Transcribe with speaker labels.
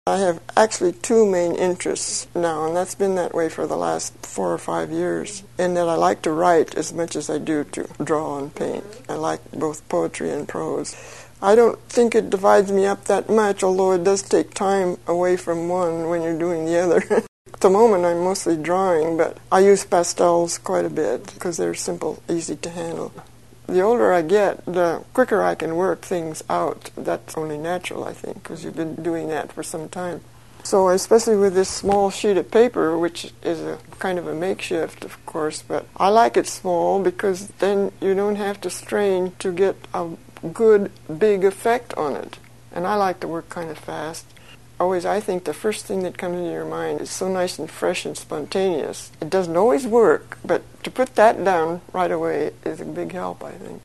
Speaker 1: I have actually two main interests now, and that's been that way for the last 4 or 5 years, in that I like to write as much as I do to draw and paint. I like both poetry and prose. I don't think it divides me up that much, although it does take time away from one when you're doing the other. At the moment I'm mostly drawing, but I use pastels quite a bit because they're simple, easy to handle. The older I get, the quicker I can work things out. That's only natural, I think, because you've been doing that for some time. So especially with this small sheet of paper, which is a kind of a makeshift, of course, but I like it small because then you don't have to strain to get a good, big effect on it. And I like to work kind of fast. Always, I think the first thing that comes into your mind is so nice and fresh and spontaneous. It doesn't always work, but to put that down right away is a big help, I think.